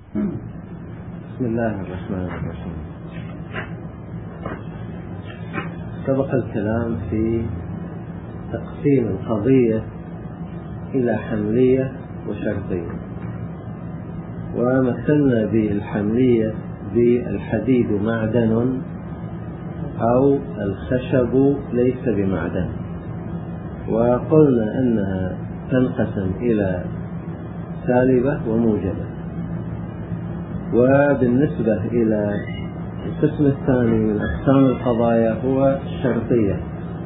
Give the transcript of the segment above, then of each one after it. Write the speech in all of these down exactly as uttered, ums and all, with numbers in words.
بسم الله الرحمن الرحيم. سبق الكلام في تقسيم القضية إلى حملية وشرطية، ومثلنا بالحملية بالحديد معدن أو الخشب ليس بمعدن، وقلنا أنها تنقسم إلى سالبة وموجبة. وبالنسبة إلى القسم الثاني من أقسام القضايا هو الشرطية،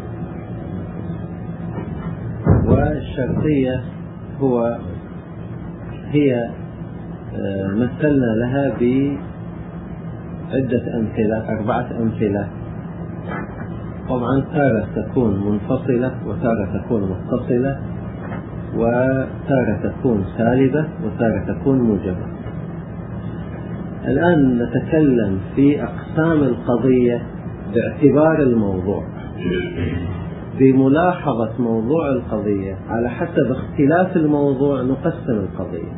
والشرطية هو هي مثلنا لها بعدة أمثلة، أربعة أمثلة. طبعا تارة تكون منفصلة، وتارة تكون متصلة، وتارة تكون سالبة، وتارة تكون موجبة. الآن نتكلم في أقسام القضية باعتبار الموضوع، بملاحظة موضوع القضية. على حسب اختلاف الموضوع نقسم القضية.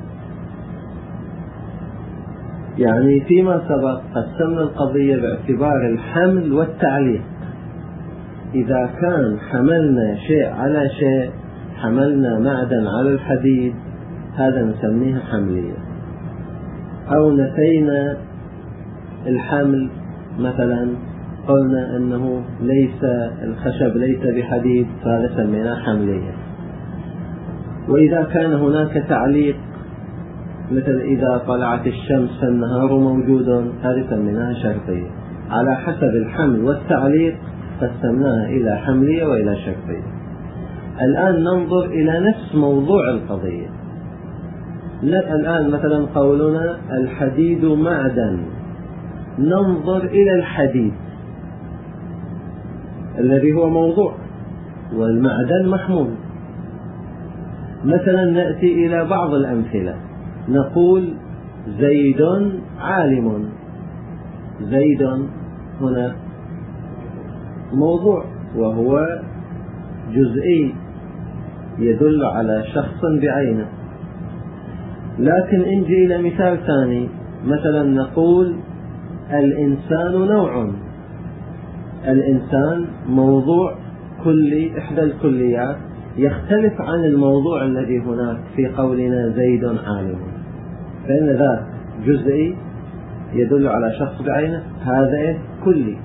يعني فيما سبق قسمنا القضية باعتبار الحمل والتعليق. إذا كان حملنا شيء على شيء، حملنا معدن على الحديد، هذا نسميها حملية. أو نفينا الحمل، مثلا قلنا أنه ليس الخشب ليس بحديد، فهذا سميناه حملية. وإذا كان هناك تعليق، مثل إذا طلعت الشمس فالنهار موجود، هذه سميناها شرطية. على حسب الحمل والتعليق قسمناها إلى حملية وإلى شرطية. الآن ننظر إلى نفس موضوع القضية. الآن مثلا قولنا الحديد معدن، ننظر إلى الحديد الذي هو موضوع، والمعدن محمول. مثلا نأتي إلى بعض الأمثلة، نقول زيد عالم. زيد هنا موضوع، وهو جزئي يدل على شخص بعينه. لكن إن جي إلى مثال ثاني، مثلا نقول الإنسان نوع. الإنسان موضوع كلي، إحدى الكليات، يختلف عن الموضوع الذي هناك في قولنا زيد عالم، فإن ذاك جزئي يدل على شخص بعينه، هذا كلي.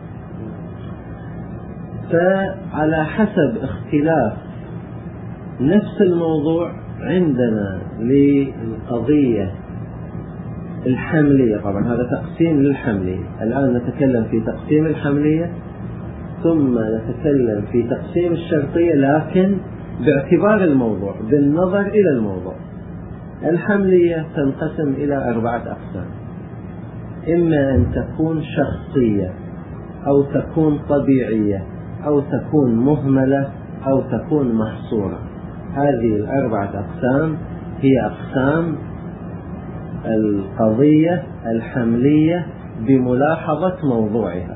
فعلى حسب اختلاف نفس الموضوع عندنا للقضية الحملية. طبعا هذا تقسيم للحملية. الآن نتكلم في تقسيم الحملية، ثم نتكلم في تقسيم الشرطية، لكن باعتبار الموضوع، بالنظر إلى الموضوع. الحملية تنقسم إلى أربعة أقسام: إما أن تكون شخصية، أو تكون طبيعية، أو تكون مهملة، أو تكون محصورة. هذه الأربعة أقسام هي أقسام القضية الحملية بملاحظة موضوعها.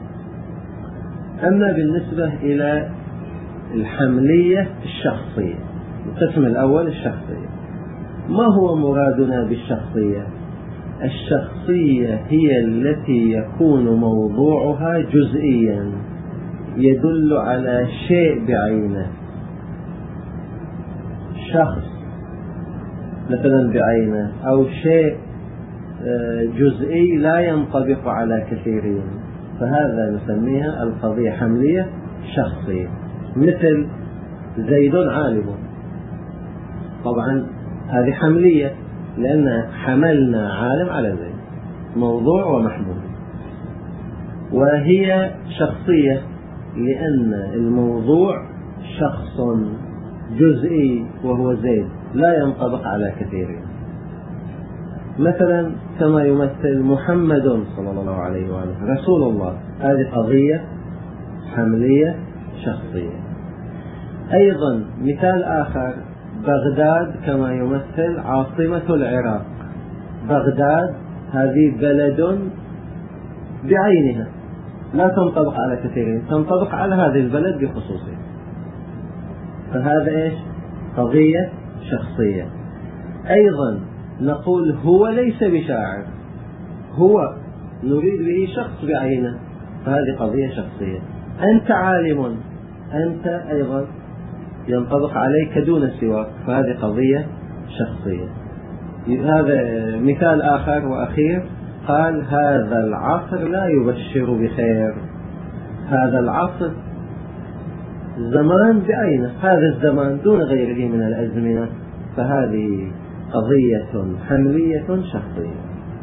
أما بالنسبة إلى الحملية الشخصية، القسم الأول الشخصية. ما هو مرادنا بالشخصية؟ الشخصية هي التي يكون موضوعها جزئيا، يدل على شيء بعينه، شخص مثلا بعينه، أو شيء جزئي لا ينطبق على كثيرين، فهذا نسميها القضية حملية شخصية. مثل زيد عالم، طبعا هذه حملية، لأن حملنا عالم على زيد، موضوع ومحمول. وهي شخصية لأن الموضوع شخص جزئي وهو زيد، لا ينطبق على كثيرين. مثلا كما يمثل محمد صلى الله عليه وآله رسول الله، هذه قضية حملية شخصية. أيضا مثال آخر، بغداد كما يمثل عاصمة العراق. بغداد هذه بلد بعينها، لا تنطبق على كثيرين، تنطبق على هذه البلد بخصوصه، فهذا إيش؟ قضية شخصية. أيضا نقول هو ليس بشاعر، هو نريد به شخص بعينه، فهذه قضية شخصية. أنت عالم، أنت أيضا ينطبق عليك دون سواك، فهذه قضية شخصية. هذا مثال آخر وأخير، قال هذا العصر لا يبشر بخير. هذا العصر زمان بعينه، هذا الزمان دون غيره من الأزمنة، فهذه قضية حملية شخصية.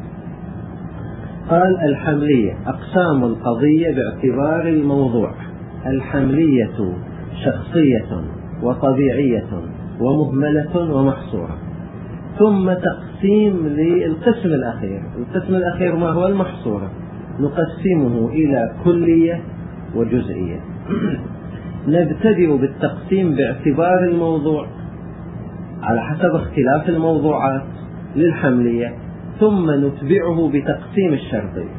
قال الحملية أقسام القضية باعتبار الموضوع: الحملية شخصية وطبيعية ومهملة ومحصورة. ثم تقسيم للقسم الأخير. القسم الأخير ما هو؟ المحصورة. نقسمه إلى كلية وجزئية. نبتدئ بالتقسيم باعتبار الموضوع على حسب اختلاف الموضوعات للحملية، ثم نتبعه بتقسيم الشرطية.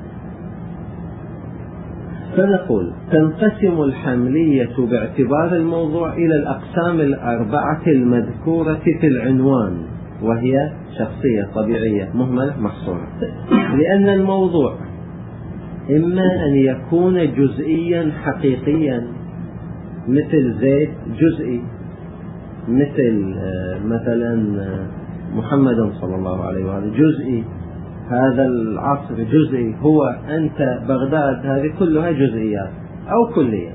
فنقول تنقسم الحملية باعتبار الموضوع إلى الأقسام الأربعة المذكورة في العنوان، وهي شخصية، طبيعية، مهملة، محصورة. لأن الموضوع إما أن يكون جزئيا حقيقيا مثل زيد جزئي، مثل مثلا محمد صلى الله عليه وآله جزئي، هذا العصر جزئي، هو أنت بغداد، هذه كلها جزئيات أو كلية.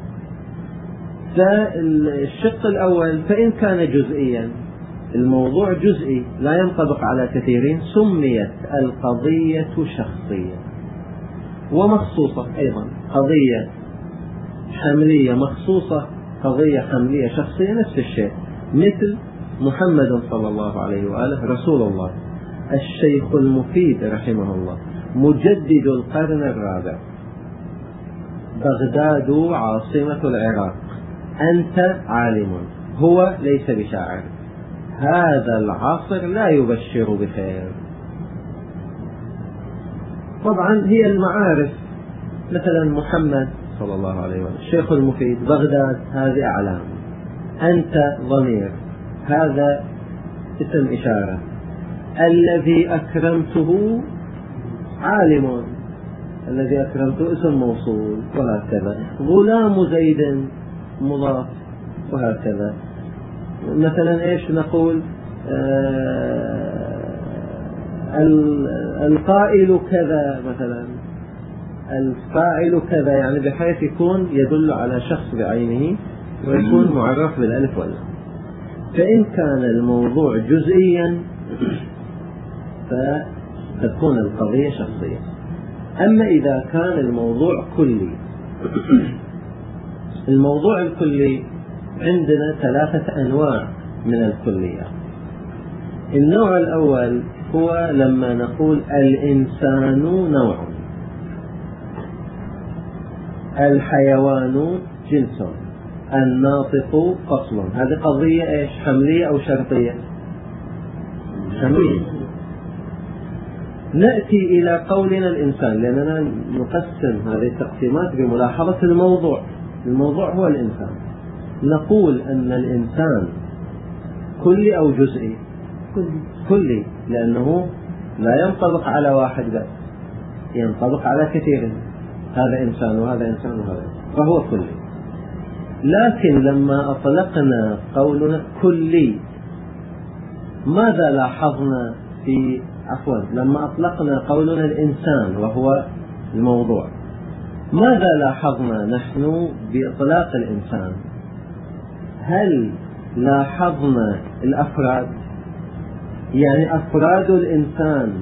فالشق الأول فإن كان جزئيا، الموضوع جزئي لا ينطبق على كثيرين، سميت القضية شخصية ومخصوصة. أيضا قضية حملية مخصوصة، قضية حملية شخصية، نفس الشيء. مثل محمد صلى الله عليه وآله رسول الله، الشيخ المفيد رحمه الله، مجدد القرن الرابع، بغداد عاصمة العراق، أنت عالم، هو ليس بشاعر، هذا العصر لا يبشر بخير. طبعا هي المعارف، مثلا محمد صلى الله عليه وسلم، الشيخ المفيد، بغداد، هذه أعلام، أنت ضمير، هذا اسم إشارة، الذي أكرمته عالم، الذي أكرمته اسم موصول، وهكذا. غلام زيد مضاف، وهكذا. مثلا إيش نقول؟ آه القائل كذا، مثلا الفاعل كذا، يعني بحيث يكون يدل على شخص بعينه ويكون معرف بالألف واللام. فإن كان الموضوع جزئيا فتكون القضية شخصية. أما إذا كان الموضوع كلي، الموضوع الكلي عندنا ثلاثة أنواع من الكلية. النوع الأول هو لما نقول الإنسان نوع، الحيوان جنس، الناطق فصل. هذه قضية إيش؟ حملية أو شرطية؟ حملية. نأتي إلى قولنا الإنسان، لأننا نقسم هذه التقسيمات بملاحظة الموضوع. الموضوع هو الإنسان. نقول أن الإنسان كلي أو جزئي؟ كلي، لأنه لا ينطبق على واحد بس، ينطبق على كثير، هذا إنسان وهذا إنسان وهذا إنسان، فهو كلي. لكن لما أطلقنا قولنا كلي، ماذا لاحظنا في عفوا لما أطلقنا قولنا الإنسان وهو الموضوع، ماذا لاحظنا نحن بإطلاق الإنسان؟ هل لاحظنا الأفراد؟ يعني أفراد الإنسان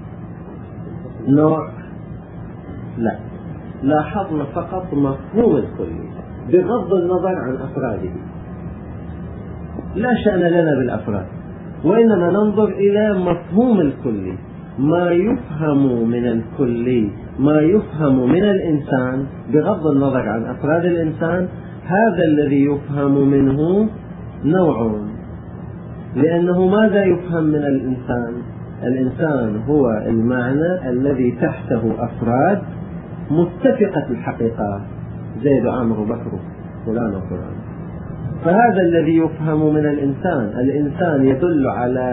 نوع؟ لا، لاحظنا فقط مفهوم الكلي بغض النظر عن أفراده. لا شأن لنا بالأفراد، وإنما ننظر إلى مفهوم الكلي، ما يفهم من الكلي، ما يفهم من الإنسان بغض النظر عن أفراد الإنسان، هذا الذي يفهم منه نوع. لأنه ماذا يفهم من الإنسان؟ الإنسان هو المعنى الذي تحته أفراد متفقة الحقيقة، زيد عمرو بكر فلان وفلان، فهذا الذي يفهم من الإنسان. الإنسان يدل على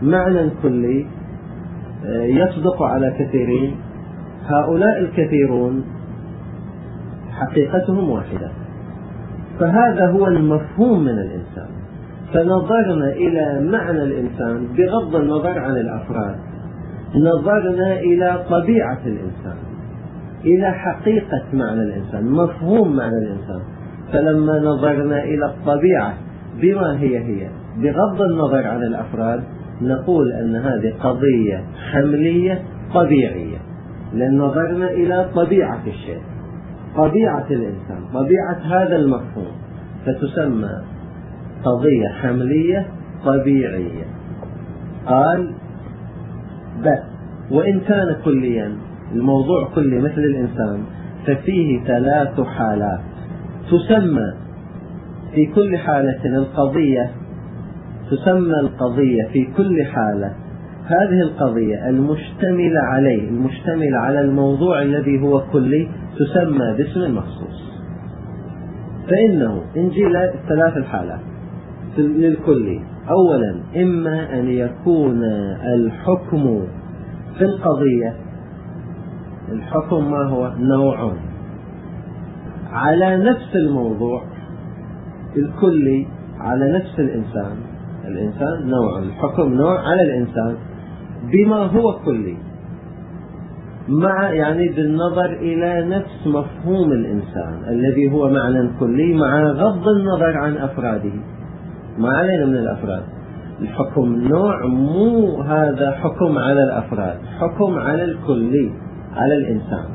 معنى كلي يصدق على كثيرين، هؤلاء الكثيرون حقيقتهم واحدة. فهذا هو المفهوم من الإنسان. فنظرنا إلى معنى الإنسان بغض النظر عن الأفراد، نظرنا إلى طبيعة الإنسان، إلى حقيقة معنى الإنسان، مفهوم معنى الإنسان. فلما نظرنا إلى الطبيعة بما هي هي بغض النظر عن الأفراد، نقول أن هذه قضية حملية طبيعية، لأن نظرنا إلى طبيعة الشيء، طبيعة الإنسان، طبيعة هذا المفهوم، فتسمى قضية حملية طبيعية. قال بس وإن كان كليا، الموضوع كلي مثل الإنسان، ففيه ثلاث حالات تسمى في كل حالة القضية، تسمى القضية في كل حالة هذه القضية المشتملة عليه، المشتملة على الموضوع الذي هو كلي، تسمى باسم مخصوص. فإنه إنجيل ثلاث الحالات للكلي. أولا، إما أن يكون الحكم في القضية، الحكم ما هو؟ نوع على نفس الموضوع الكلي، على نفس الإنسان، الإنسان نوع، الحكم نوع على الإنسان بما هو كلي، مع يعني بالنظر إلى نفس مفهوم الإنسان الذي هو معنى كلي، مع غض النظر عن أفراده. ما علينا من الأفراد، الحكم نوع، مو هذا حكم على الأفراد، حكم على الكلي، على الإنسان،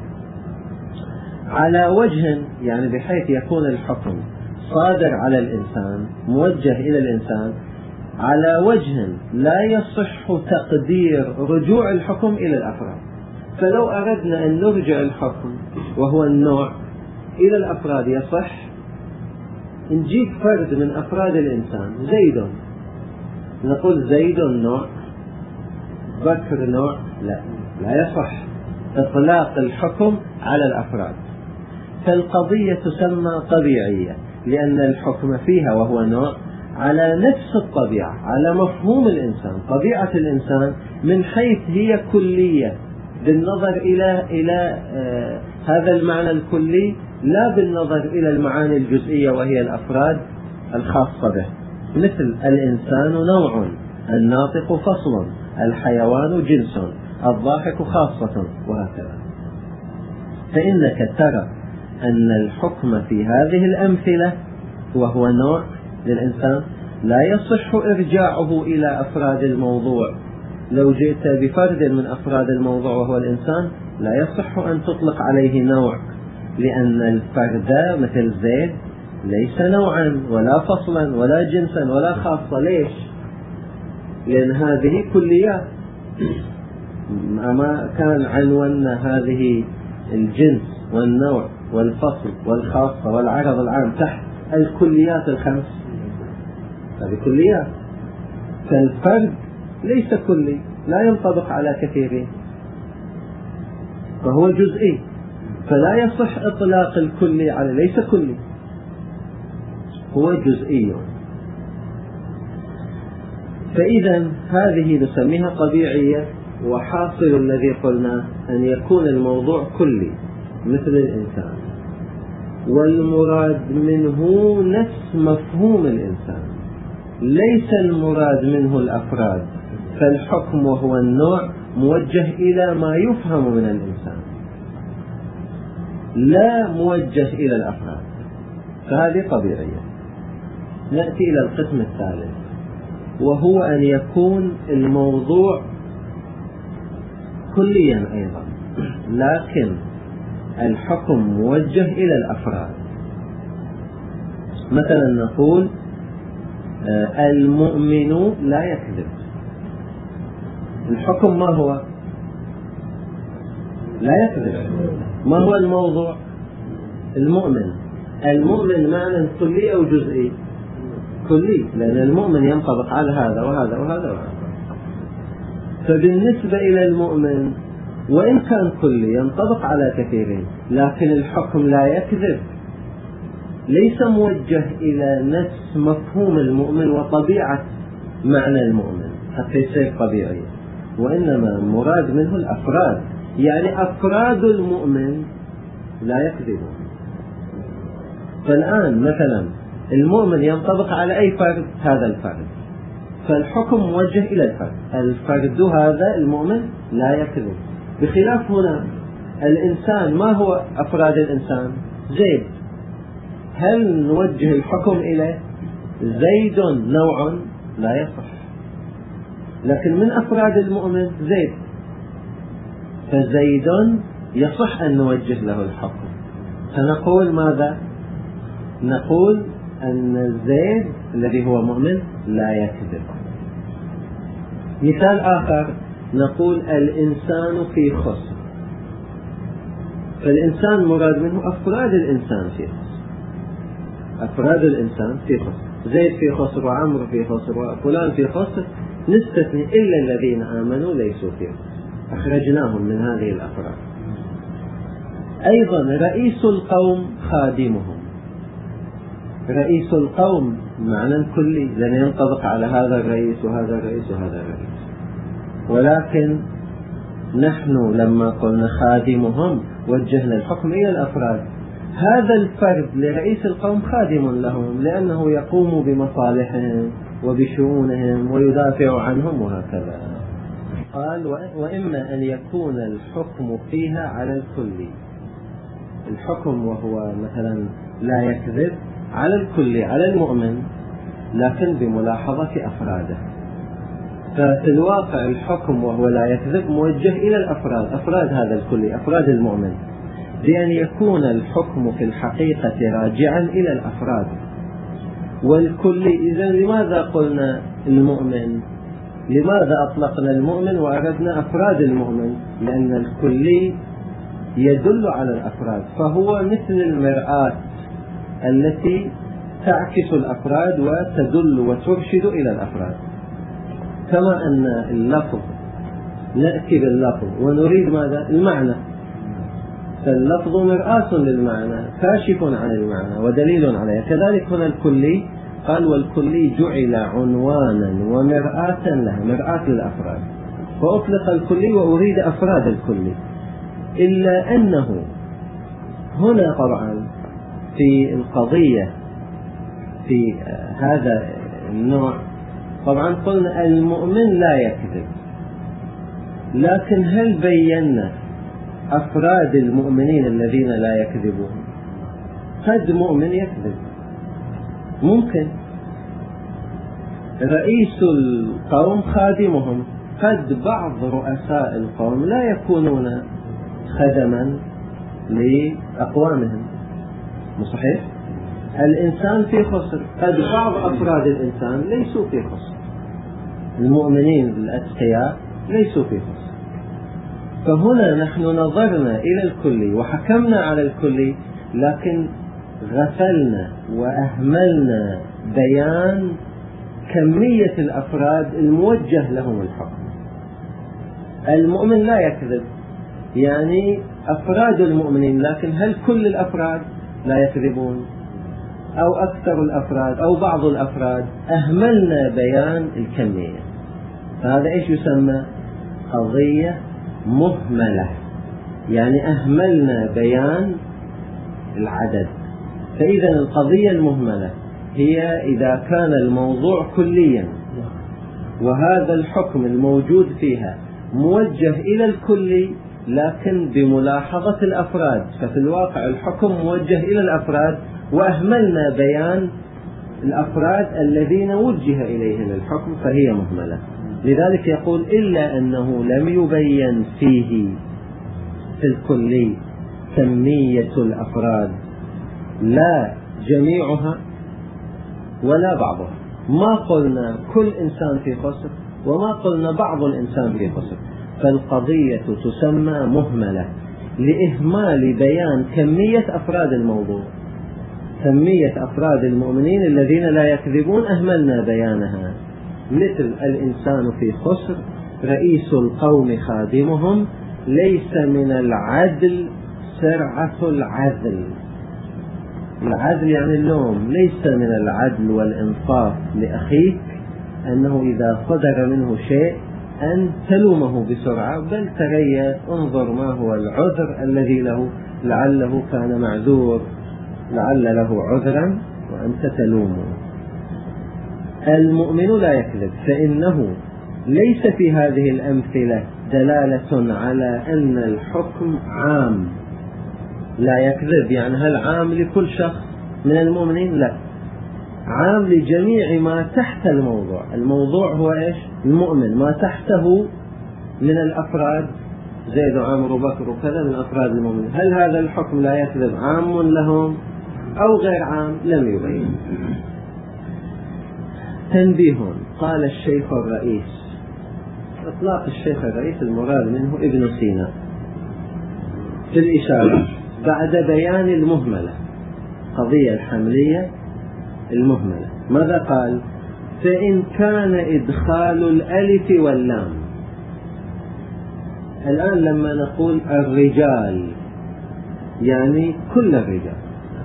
على وجه يعني بحيث يكون الحكم صادر على الإنسان، موجه إلى الإنسان، على وجه لا يصح تقدير رجوع الحكم إلى الأفراد. فلو أردنا أن نرجع الحكم وهو النوع إلى الأفراد يصح. نجيب فرد من أفراد الإنسان، زيد، نقول زيد نوع، بكر نوع، لا لا يصح إطلاق الحكم على الأفراد. فالقضية تسمى طبيعية لأن الحكم فيها وهو نوع على نفس الطبيعة، على مفهوم الإنسان، طبيعة الإنسان من حيث هي كلية بالنظر إلى إلى آه هذا المعنى الكلي، لا بالنظر إلى المعاني الجزئية وهي الأفراد الخاصة به. مثل الإنسان نوع، الناطق فصل، الحيوان جنس، الضاحك خاصة، وهكذا. فإنك ترى أن الحكم في هذه الأمثلة وهو نوع للإنسان لا يصح إرجاعه إلى أفراد الموضوع. لو جئت بفرد من أفراد الموضوع وهو الإنسان لا يصح أن تطلق عليه نوع، لأن الفرد مثل زيد ليس نوعا ولا فصلا ولا جنسا ولا خاصة. ليش؟ لأن هذه كليات، ما كان عنوان هذه الجنس والنوع والفصل والخاصة والعرض العام تحت الكليات الخمس، هذه كليات. فالفرد ليس كلي، لا ينطبق على كثيرين، فهو جزئي، فلا يصح إطلاق الكلي على، ليس كلي، هو جزئي. فإذا هذه نسميها طبيعية. وحاصل الذي قلنا أن يكون الموضوع كلي مثل الإنسان، والمراد منه نفس مفهوم الإنسان، ليس المراد منه الأفراد. فالحكم وهو النوع موجه إلى ما يفهم من الإنسان، لا موجه إلى الأفراد، فهذه طبيعية. نأتي إلى القسم الثالث، وهو أن يكون الموضوع كليا أيضا، لكن الحكم موجه إلى الأفراد. مثلا نقول المؤمن لا يكذب، الحكم ما هو؟ لا يكذب. ما هو الموضوع؟ المؤمن. المؤمن معنى كلي أو جزئي؟ كلي، لأن المؤمن ينطبق على هذا وهذا وهذا وهذا. فبالنسبة إلى المؤمن وإن كان كلي ينطبق على كثيرين، لكن الحكم لا يكذب، ليس موجه إلى نفس مفهوم المؤمن وطبيعة معنى المؤمن. حتى يصير طبيعي، وإنما مراد منه الأفراد، يعني أفراد المؤمن لا يكذبون. فالآن مثلا المؤمن ينطبق على أي فرد؟ هذا الفرد، فالحكم موجه إلى الفرد. الفرد هذا المؤمن لا يكذب، بخلاف هنا الإنسان. ما هو أفراد الإنسان؟ زيد، هل نوجه الحكم إليه؟ زيد نوع لا يصح، لكن من أفراد المؤمن زيد، فزيد يصح أن نوجه له الحكم. فنقول ماذا؟ نقول أن زيد الذي هو مؤمن لا يكذب. مثال آخر نقول الإنسان في خسر، فالإنسان مراد منه أفراد الإنسان في خسر، أفراد الإنسان في خسر، زيد في خسر وعمر في خسر وفلان في خسر، نستثني إلا الذين آمنوا ليسوا في خسر، أخرجناهم من هذه الأفراد. أيضا رئيس القوم خادمهم، رئيس القوم معنى كلي، لأن ينطبق على هذا الرئيس وهذا الرئيس وهذا الرئيس، ولكن نحن لما قلنا خادمهم وجهنا الحكم إلى الأفراد. هذا الفرد لرئيس القوم خادم لهم، لأنه يقوم بمصالحهم وبشؤونهم ويدافع عنهم وهكذا. قال وإما أن يكون الحكم فيها على الكل، الحكم وهو مثلا لا يكذب على الكل، على المؤمن، لكن بملاحظة أفراده. ففي الواقع الحكم وهو لا يكذب موجه إلى الأفراد، أفراد هذا الكل، أفراد المؤمن، بأن يكون الحكم في الحقيقة راجعا إلى الأفراد والكل. إذن لماذا قلنا المؤمن؟ لماذا أطلقنا المؤمن وأردنا أفراد المؤمن؟ لأن الكل يدل على الأفراد، فهو مثل المرآة التي تعكس الأفراد وتدل وترشد إلى الأفراد. كما أن اللفظ نأتي باللفظ ونريد ماذا؟ المعنى، فاللفظ مرآة للمعنى، كاشف عن المعنى ودليل عليه. كذلك هنا الكلي قال والكلي جعل عنوانا ومرآة له، مرآة للأفراد، فأطلق الكلي وأريد أفراد الكلي. إلا أنه هنا طبعا في القضية في هذا النوع طبعا قلنا المؤمن لا يكذب، لكن هل بينا أفراد المؤمنين الذين لا يكذبون؟ قد مؤمن يكذب، ممكن رئيس القوم خادمهم، قد بعض رؤساء القوم لا يكونون خدما لأقوامهم، مو صحيح؟ الإنسان في خسر، قد بعض أفراد الإنسان ليسوا في خسر، المؤمنين الأتقياء ليسوا في خسر. فهنا نحن نظرنا إلى الكل وحكمنا على الكل، لكن غفلنا وأهملنا بيان كمية الأفراد الموجه لهم الحكم. المؤمن لا يكذب، يعني أفراد المؤمنين، لكن هل كل الأفراد لا يكذبون أو أكثر الأفراد أو بعض الأفراد؟ أهملنا بيان الكمية، فهذا إيش يسمى؟ قضية مهملة، يعني أهملنا بيان العدد. فإذا القضية المهملة هي إذا كان الموضوع كليا وهذا الحكم الموجود فيها موجه إلى الكل لكن بملاحظة الأفراد، ففي الواقع الحكم موجه إلى الأفراد وأهملنا بيان الأفراد الذين وجه إليهم الحكم، فهي مهملة. لذلك يقول إلا أنه لم يبين فيه في الكلي كمية الأفراد، لا جميعها ولا بعضها، ما قلنا كل إنسان في خسر وما قلنا بعض الإنسان في خسر، فالقضية تسمى مهملة لإهمال بيان كمية أفراد الموضوع. كمية أفراد المؤمنين الذين لا يكذبون أهملنا بيانها، مثل الإنسان في خسر، رئيس القوم خادمهم، ليس من العدل سرعة العدل. العدل يعني اللوم، ليس من العدل والإنصاف لأخيك أنه إذا صدر منه شيء أن تلومه بسرعة، بل تريث، انظر ما هو العذر الذي له، لعله كان معذور، لعل له عذرا وأنت تلومه. المؤمن لا يكذب، فإنه ليس في هذه الأمثلة دلالة على أن الحكم عام. لا يكذب يعني هل عام لكل شخص من المؤمنين؟ لا، عام لجميع ما تحت الموضوع. الموضوع هو إيش؟ المؤمن، ما تحته من الأفراد زيد وعمر وبكر وكذا من أفراد المؤمنين. هل هذا الحكم لا يكذب عام لهم أو غير عام؟ لم يبين. تنبيه، قال الشيخ الرئيس. إطلاق الشيخ الرئيس المراد منه ابن سينا في الإشارة بعد بيان المهملة، قضية الحملية المهملة. ماذا قال؟ فإن كان إدخال الألف واللام. الآن لما نقول الرجال يعني كل الرجال،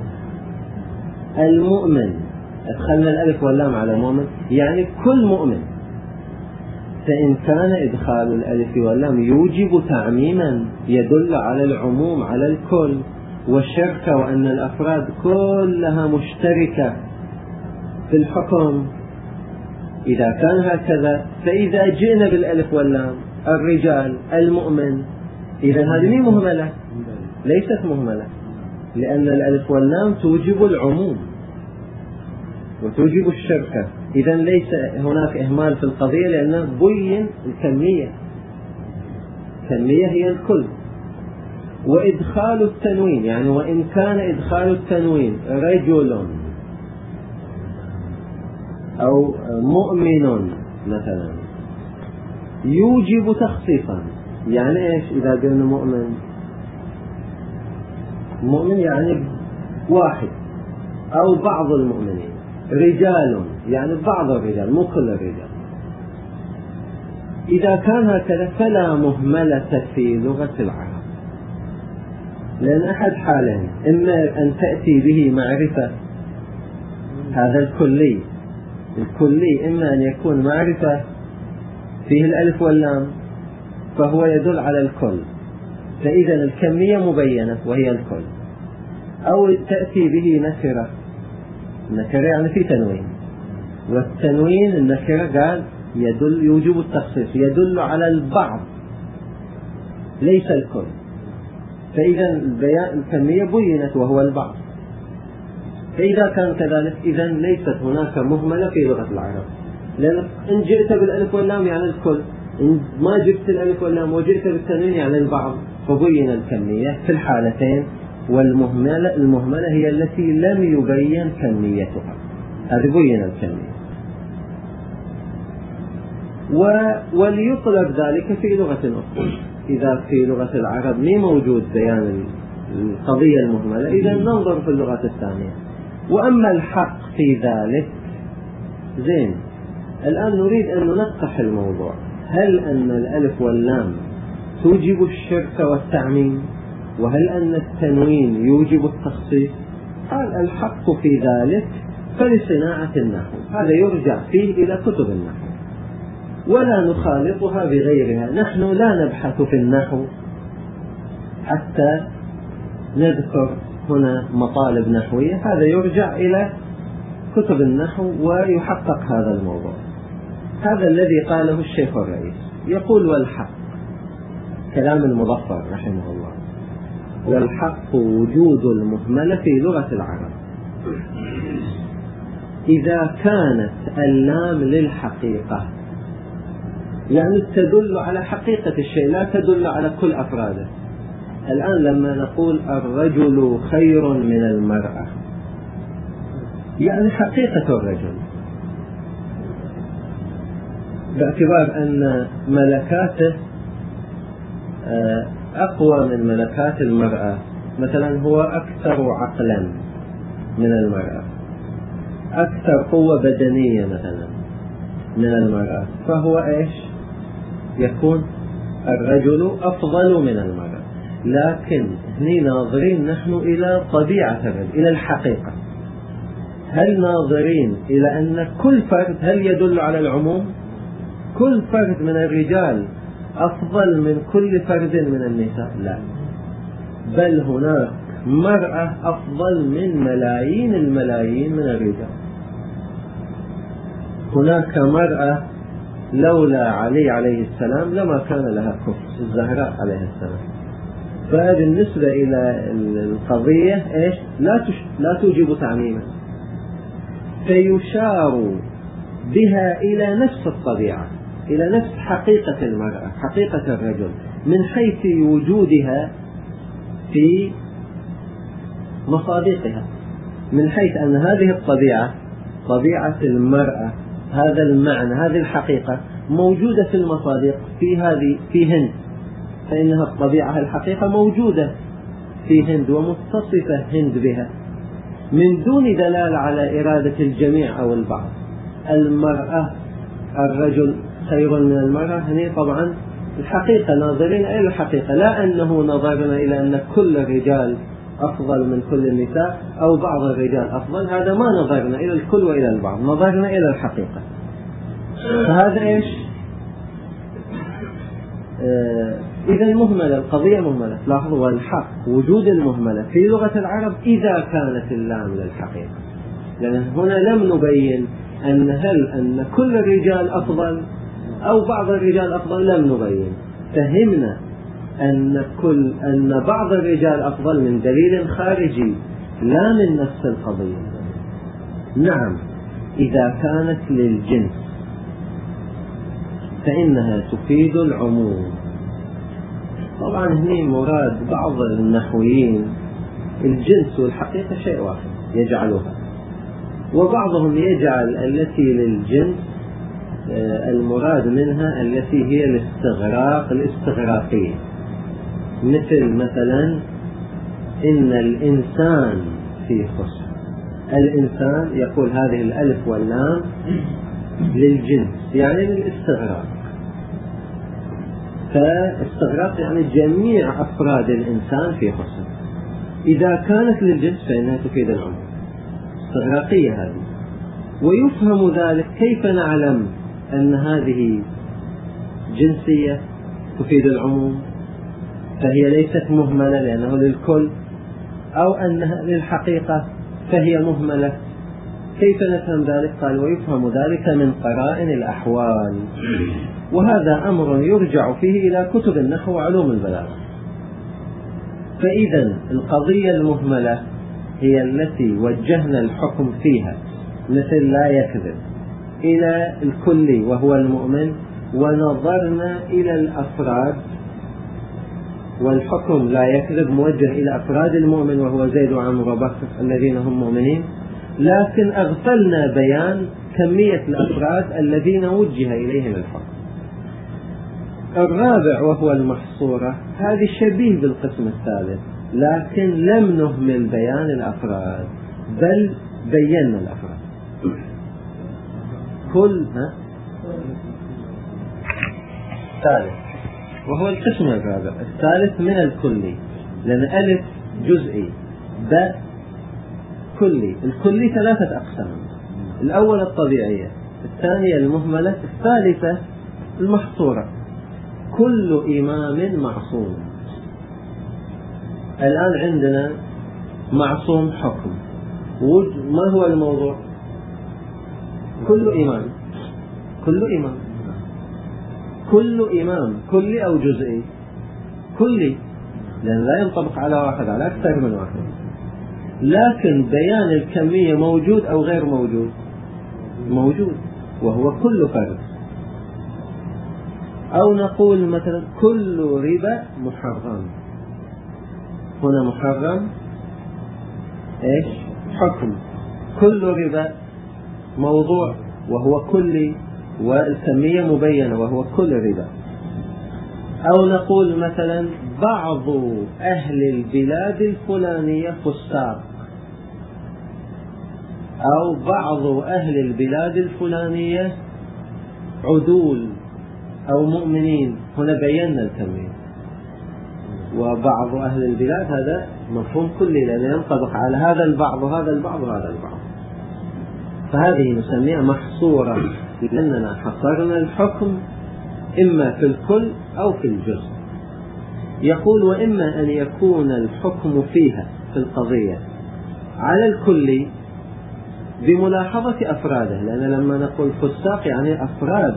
المؤمن أدخلنا الألف واللام على مؤمن يعني كل مؤمن. فإن كان إدخال الألف واللام يوجب تعميما يدل على العموم على الكل والشركة، وأن الأفراد كلها مشتركة في الحكم، إذا كان هكذا فإذا جئنا بالألف واللام الرجال المؤمن، إذا هذه مهملة ليست مهملة، لأن الألف واللام توجب العموم وتوجب الشركة. إذا ليس هناك إهمال في القضية، لأنه بين الكمية، الكمية هي الكل. وإدخال التنوين يعني وإن كان إدخال التنوين رجل أو مؤمن مثلا يوجب تخصيصا. يعني إيش إذا قلنا مؤمن؟ مؤمن يعني واحد أو بعض المؤمنين. رجال يعني بعض الرجال مو كل الرجال. إذا كان هكذا فلا مهملة في لغة العرب، لأن أحد حالين: إما أن تأتي به معرفة، هذا الكلي الكلي إما أن يكون معرفة فيه الألف واللام فهو يدل على الكل، فإذا الكمية مبينة وهي الكل، أو تأتي به نكرة. النكرة يعني في تنوين، والتنوين النكرة قال يدل يوجب التخصيص، يدل على البعض ليس الكل، فإذا البيان الكمية بينت وهو البعض. فإذا كان كذلك إذا ليست هناك مهملة في لغة العرب، لأن إن جئت بالألف واللام يعني الكل، إن ما جئت الألف واللام وجئت بالتنوين يعني البعض، فبين الكمية في الحالتين. والمهملة المهملة هي التي لم يبين كميتها، هذه بين الكمية. وليطلب ذلك في لغة أخرى. إذا في لغة العرب مي موجود بيان القضية المهملة، إذا ننظر في اللغة الثانية. وأما الحق في ذلك زين. الآن نريد أن ننقح الموضوع: هل أن الألف واللام توجب الشرك والتعميم؟ وهل أن التنوين يوجب التخصيص؟ قال الحق في ذلك فلصناعة النحو، هذا يرجع فيه إلى كتب النحو ولا نخالطها بغيرها. نحن لا نبحث في النحو حتى نذكر هنا مطالب نحوية، هذا يرجع إلى كتب النحو ويحقق هذا الموضوع. هذا الذي قاله الشيخ الرئيس. يقول: والحق، كلام المظفر رحمه الله، والحق وجود المهملة في لغة العرب إذا كانت اللام للحقيقة، يعني تدل على حقيقة الشيء لا تدل على كل أفراده. الآن لما نقول الرجل خير من المرأة يعني حقيقة الرجل، باعتبار أن ملكاته أقوى من ملكات المرأة. مثلا هو أكثر عقلا من المرأة، أكثر قوة بدنية مثلا من المرأة، فهو إيش يكون الرجل أفضل من المرأة. لكن هنا ناظرين نحن إلى طبيعة الرجل، إلى الحقيقة. هل ناظرين إلى أن كل فرد، هل يدل على العموم؟ كل فرد من الرجال أفضل من كل فرد من النساء؟ لا، بل هناك مرأة أفضل من ملايين الملايين من الرجال. هناك مرأة لولا علي عليه السلام لما كان لها كفر، الزهراء عليه السلام. فبالنسبة إلى القضية إيش؟ لا لا توجب تعميما، فيشار بها إلى نفس الطبيعة، إلى نفس حقيقة المرأة، حقيقة الرجل، من حيث وجودها في مصادقها، من حيث أن هذه الطبيعة طبيعة المرأة، هذا المعنى، هذه الحقيقة موجودة في المصادق، في هذه في هند، فإنها الطبيعة الحقيقة موجودة في هند ومتصفة هند بها، من دون دلالة على إرادة الجميع أو البعض. المرأة الرجل خير من المرأة، هنا طبعا الحقيقة، ناظرين إلى الحقيقة، لا أنه نظرنا إلى أن كل الرجال أفضل من كل النساء أو بعض الرجال أفضل، هذا ما نظرنا إلى الكل وإلى البعض، نظرنا إلى الحقيقة. فهذا إيش؟ آه إذا مهملة، القضية مهملة. لاحظوا، والحق وجود المهملة في لغة العرب إذا كانت اللام للحقيقة، لأن هنا لم نبين أن هل أن كل الرجال أفضل أو بعض الرجال أفضل، لم نبين. فهمنا أن كل أن بعض الرجال أفضل من دليل خارجي لا من نفس القضية. نعم، إذا كانت للجنس فإنها تفيد العموم. طبعا هنا مراد بعض النحويين الجنس والحقيقة شيء واحد يجعلها، وبعضهم يجعل التي للجنس المراد منها التي هي الاستغراق الاستغراقية، مثل مثلا إن الإنسان في خسر. الإنسان يقول هذه الألف واللام للجنس، يعني للاستغراق، فاستغراق يعني جميع أفراد الإنسان في خسر. إذا كانت للجنس فإنها تفيد العموم، استغراقية هذه. ويفهم ذلك، كيف نعلم أن هذه جنسية تفيد العموم فهي ليست مهملة لأنه للكل، أو أنها للحقيقة فهي مهملة؟ كيف نفهم ذلك؟ قال ويفهم ذلك من قرائن الأحوال، وهذا أمر يرجع فيه إلى كتب النحو وعلوم البلاغة. فإذا القضية المهملة هي التي وجهنا الحكم فيها، مثل لا يكذب، إلى الكل وهو المؤمن، ونظرنا إلى الأفراد، والحكم لا يكذب موجه إلى أفراد المؤمن وهو زيد وعمر وبكر الذين هم مؤمنين، لكن أغفلنا بيان كمية الأفراد الذين وجه إليهم الحكم. الرابع وهو المحصورة، هذه شبيه بالقسم الثالث، لكن لم نهمل بيان الأفراد بل بينا الأفراد. كل ها الثالث وهو القسم الرابع، الثالث من الكلي، لأن ألف جزئي، باء كلي. الكلي ثلاثة أقسام، الأول الطبيعية، الثانية المهملة، الثالثة المحصورة. كل إمام معصوم. الآن عندنا معصوم حكم، ما هو الموضوع؟ كل إمام، كل إمام، كل إمام، كلي أو جزئي؟ كلي، لأن لا ينطبق على واحد، على أكثر من واحد. لكن بيان الكمية موجود أو غير موجود؟ موجود، وهو كل فرد. أو نقول مثلا كل ربا محرم، هنا محرم إيش؟ حكم. كل ربا موضوع وهو كلي، والكمية مبينة وهو كل ربا. أو نقول مثلا بعض أهل البلاد الفلانية فساق، أو بعض أهل البلاد الفلانية عدول أو مؤمنين، هنا بينا الكمية. وبعض أهل البلاد هذا مفهوم كلي، لأنه ينطبق على هذا البعض وهذا البعض وهذا البعض. فهذه نسميها محصورة، لأننا حصرنا الحكم إما في الكل أو في الجزء. يقول: وإما أن يكون الحكم فيها في القضية على الكل بملاحظة أفراده، لأن لما نقول فساق يعني أفراد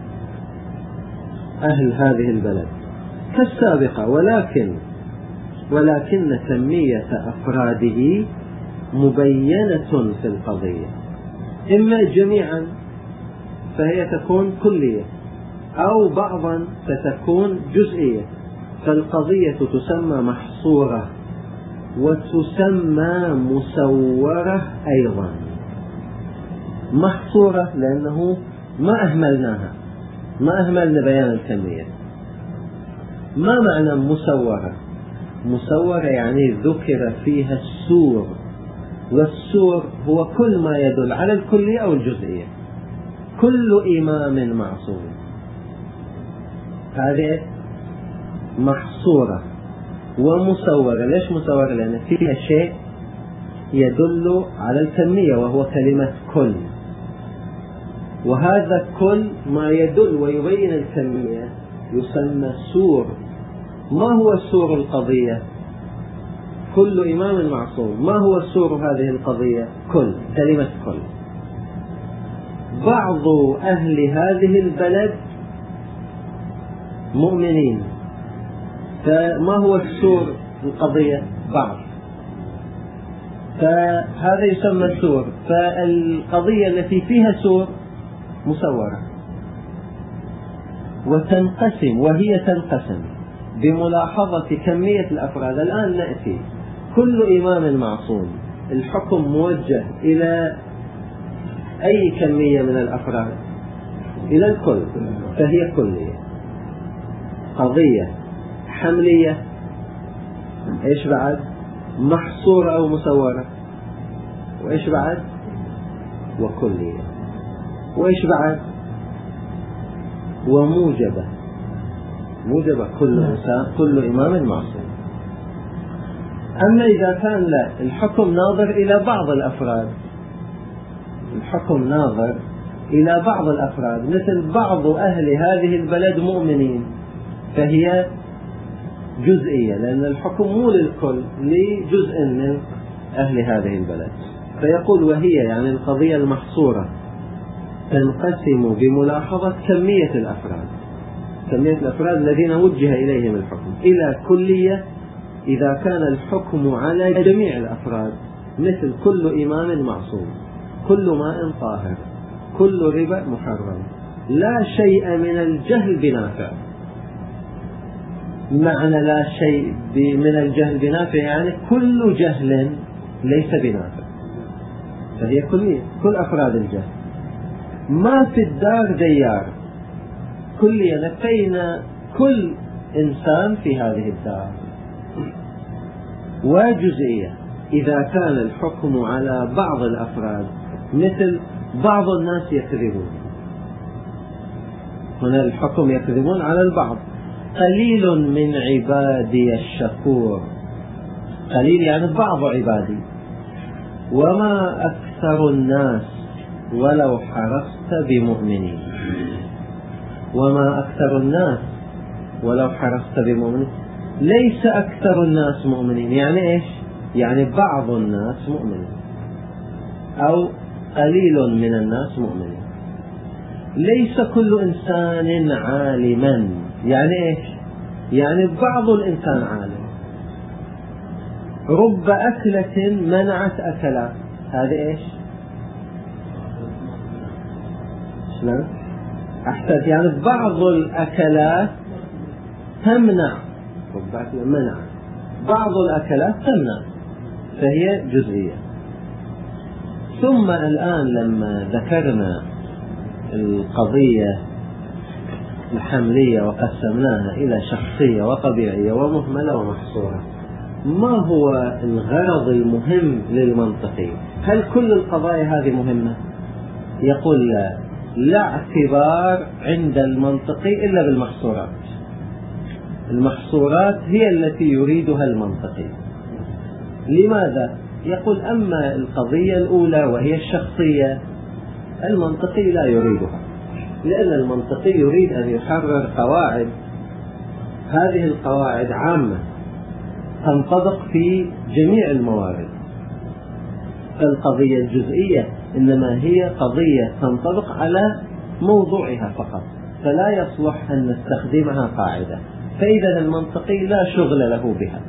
أهل هذه البلد كالسابقة، ولكن ولكن تنمية أفراده مبينة في القضية، إما جميعا فهي تكون كلية أو بعضا فتكون جزئية، فالقضية تسمى محصورة وتسمى مسورة أيضا. محصورة لأنه ما أهملناها، ما أهملنا بيان الكمية. ما معنى مسورة؟ مسورة يعني ذكر فيها السور، والسور هو كل ما يدل على الكلية أو الجزئية. كل إمام معصوم، هذه محصورة ومسورة. ليش مسورة؟ لأن فيها شيء يدل على الكمية وهو كلمة كل، وهذا كل ما يدل ويبين الكمية يسمى سور. ما هو سور القضية؟ كل إمام معصوم. ما هو سور هذه القضية؟ كل، كلمة كل. بعض أهل هذه البلد مؤمنين، فما هو السور القضية؟ بعض، فهذا يسمى سور. فالقضية التي فيها سور مسورة، وتنقسم، وهي تنقسم بملاحظة كمية الأفراد. الآن نأتي كل إمام معصوم، الحكم موجه إلى أي كمية من الأفراد؟ إلى الكل، فهي كلية. قضية حملية، إيش بعد؟ محصورة أو مسورة، وإيش بعد؟ وكلية، وإيش بعد؟ وموجبة. موجبة كل إنسان، كل إمام معصوم. أما إذا كان لا، الحكم ناظر إلى بعض الأفراد، الحكم ناظر إلى بعض الأفراد، مثل بعض أهل هذه البلد مؤمنين، فهي جزئية، لأن الحكم مو للكل، لجزء من أهل هذه البلد. فيقول: وهي يعني القضية المحصورة تنقسم بملاحظة كمية الأفراد، كمية الأفراد الذين وجه إليهم الحكم، إلى كلية إذا كان الحكم على جميع الأفراد، مثل كل إمام معصوم، كل ماء طاهر، كل ربا محرم، لا شيء من الجهل بنافع. معنى لا شيء من الجهل بنافع يعني كل جهل ليس بنافع، فهي كلية، كل أفراد الجهل. ما في الدار ديار، كلية نفينا كل إنسان في هذه الدار. وجزئية إذا كان الحكم على بعض الأفراد، مثل بعض الناس يكذبون، هنا الحكم يكذبون على البعض. قليل من عبادي الشكور، قليل يعني بعض عبادي. وما أكثر الناس ولو حرصت بمؤمنين، وما أكثر الناس ولو حرصت بمؤمنين، ليس أكثر الناس مؤمنين. يعني إيش؟ يعني بعض الناس مؤمنين أو قليل من الناس مؤمنين. ليس كل إنسان عالما، يعني إيش؟ يعني بعض الإنسان عالم. رب أكلة منعت أكلات، هذا إيش؟ شلون؟ أحسن، يعني بعض الأكلات تمنع، رب أكلة منع، بعض الأكلات تمنع، فهي جزئية. ثم الآن لما ذكرنا القضية الحملية وقسمناها إلى شخصية وطبيعية ومهملة ومحصورة، ما هو الغرض المهم للمنطقي؟ هل كل القضايا هذه مهمة؟ يقول لا، لا اعتبار عند المنطقي إلا بالمحصورات. المحصورات هي التي يريدها المنطقي. لماذا؟ يقول: أما القضية الأولى وهي الشخصية المنطقي لا يريدها، لأن المنطقي يريد أن يحرر قواعد، هذه القواعد عامة تنطبق في جميع الموارد. القضية الجزئية إنما هي قضية تنطبق على موضوعها فقط، فلا يصلح أن نستخدمها قاعدة، فإذا المنطقي لا شغل له بها.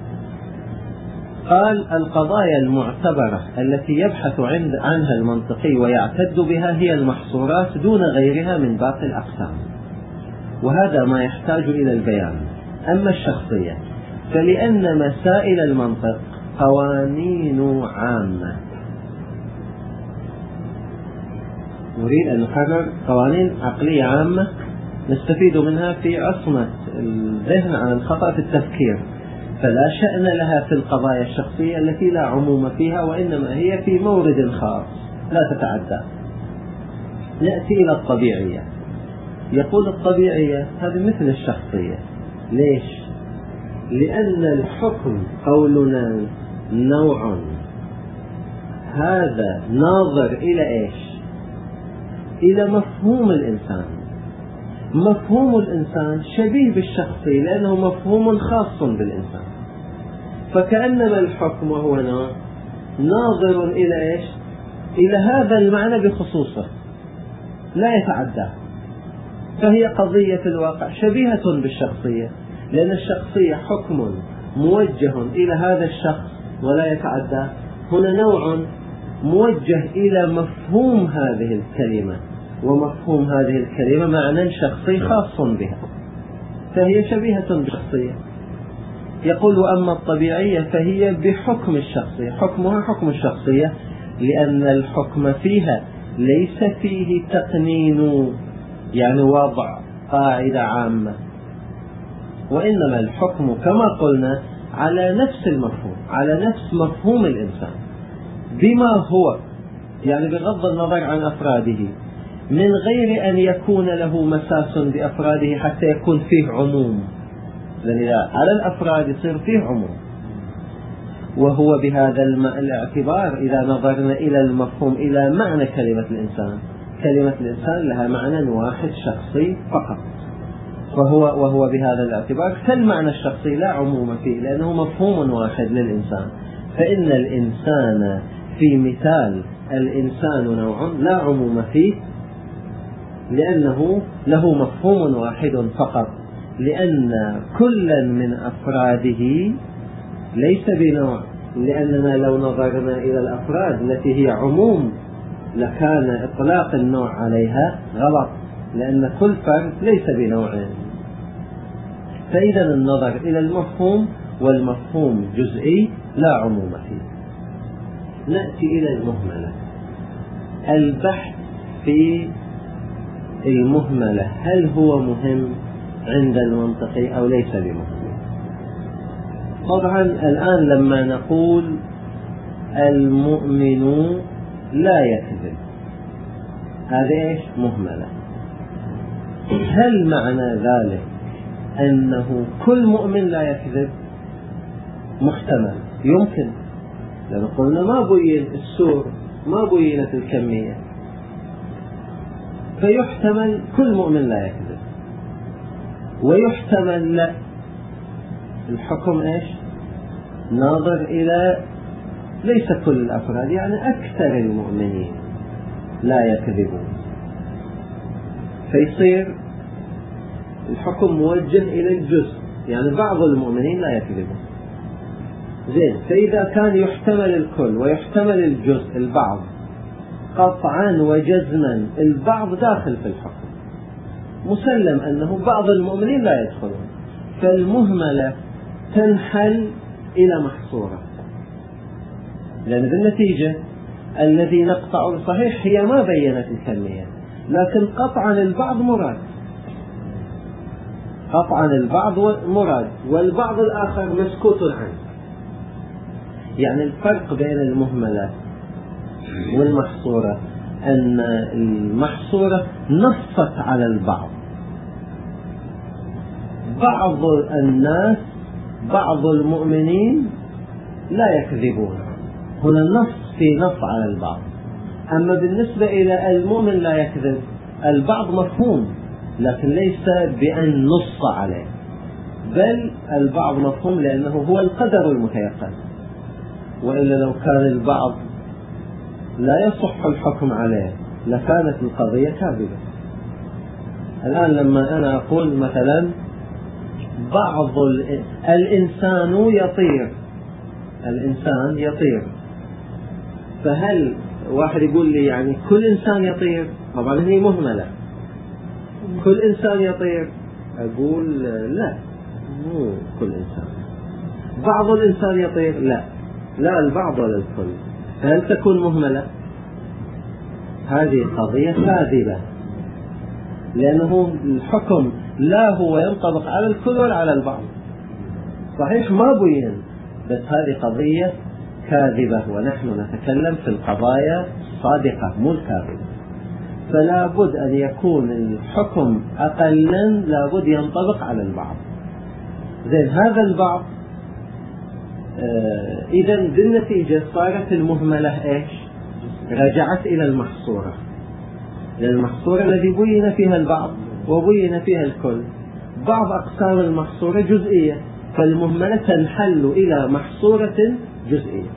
قال القضايا المعتبرة التي يبحث عنها المنطقي ويعتد بها هي المحصورات دون غيرها من باقي الأقسام، وهذا ما يحتاج إلى البيان. أما الشخصية فلأن مسائل المنطق قوانين عامة، نريد أن نحرر قوانين عقلية عامة نستفيد منها في عصمة الذهن عن الخطأ في التفكير، فلا شأن لها في القضايا الشخصية التي لا عموم فيها، وإنما هي في مورد خاص لا تتعدى. نأتي إلى الطبيعية. يقول الطبيعية هذه مثل الشخصية. ليش؟ لأن الحكم قولنا نوع، هذا ناظر إلى إيش؟ إلى مفهوم الإنسان. مفهوم الإنسان شبيه بالشخصي لأنه مفهوم خاص بالإنسان، فكأنما الحكم وهو نوع ناظر إلى إيش؟ إلى هذا المعنى بخصوصه لا يتعدى، فهي قضية في الواقع شبيهة بالشخصية، لأن الشخصية حكم موجه إلى هذا الشخص ولا يتعدى، هنا نوع موجه إلى مفهوم هذه الكلمة، ومفهوم هذه الكلمة معنى شخصي خاص بها، فهي شبيهة بالشخصية. يقول أما الطبيعية فهي بحكم الشخصية، حكمها حكم الشخصية، لأن الحكم فيها ليس فيه تقنين يعني وضع قاعدة عامة، وإنما الحكم كما قلنا على نفس المفهوم، على نفس مفهوم الإنسان بما هو، يعني بغض النظر عن أفراده، من غير أن يكون له مساس بأفراده حتى يكون فيه عموم، لأن على الأفراد يصير فيه عموم. وهو بهذا الاعتبار إذا نظرنا إلى المفهوم، إلى معنى كلمة الإنسان، كلمة الإنسان لها معنى واحد شخصي فقط، فهو وهو بهذا الاعتبار كالمعنى الشخصي لا عموم فيه، لأنه مفهوم واحد للإنسان. فإن الإنسان في مثال الإنسان نوع لا عموم فيه، لأنه له مفهوم واحد فقط، لأن كلا من أفراده ليس بنوع، لأننا لو نظرنا إلى الأفراد التي هي عموم لكان إطلاق النوع عليها غلط، لأن كل فرد ليس بنوع. فإذا النظر إلى المفهوم، والمفهوم جزئي لا عموم فيه. نأتي إلى المهملة. البحث في المهملة هل هو مهم عند المنطقي أو ليس بمهم؟ طبعا الآن لما نقول المؤمن لا يكذب، هذا إيش؟ مهملة. هل معنى ذلك أنه كل مؤمن لا يكذب؟ محتمل، يمكن، لأن قلنا ما بين السور، ما بينت الكمية، فيحتمل كل مؤمن لا يكذب، ويحتمل لا. الحكم إيش؟ ناظر إلى ليس كل الأفراد، يعني أكثر المؤمنين لا يكذبون، فيصير الحكم موجه إلى الجزء، يعني بعض المؤمنين لا يكذبون. زين، فإذا كان يحتمل الكل ويحتمل الجزء البعض، قطعا وجزما البعض داخل في الحكم، مسلم أنه بعض المؤمنين لا يدخلون، فالمهملة تنحل إلى محصورة، لأن بالنتيجة الذي نقطع صحيح هي ما بينت الكمية، لكن قطعا البعض مراد، قطعا البعض مراد، والبعض الآخر مسكوت عنه. يعني الفرق بين المهملة والمحصورة أن المحصورة نصت على البعض، بعض الناس بعض المؤمنين لا يكذبون، هنا النص في نص على البعض. أما بالنسبة إلى المؤمن لا يكذب، البعض مفهوم لكن ليس بأن نص عليه، بل البعض مفهوم لأنه هو القدر المتيقن، وإلا لو كان البعض لا يصح الحكم عليه لكانت القضية كاذبة. الآن لما أنا أقول مثلا بعض الإنسان يطير، الإنسان يطير، فهل واحد يقول لي يعني كل إنسان يطير؟ طبعا هي مهملة، كل إنسان يطير، أقول لا، مو كل إنسان. بعض الإنسان يطير، لا، لا البعض ولا الكل، فهل تكون مهملة؟ هذه قضية كاذبة، لأنه الحكم لا هو ينطبق على الكل ولا على البعض، صحيح ما بين، بس هذه قضية كاذبة، ونحن نتكلم في القضايا الصادقة مو الكاذبة. فلا بد أن يكون الحكم أقلا لا بد ينطبق على البعض. زين هذا البعض آه إذا بالنتيجة صارت المهملة إيش؟ رجعت إلى المحصورة، لأن المحصورة الذي بين فيها البعض وبين فيها الكل، بعض أقسام المحصورة جزئية، فالمهملة تنحل إلى محصورة جزئية.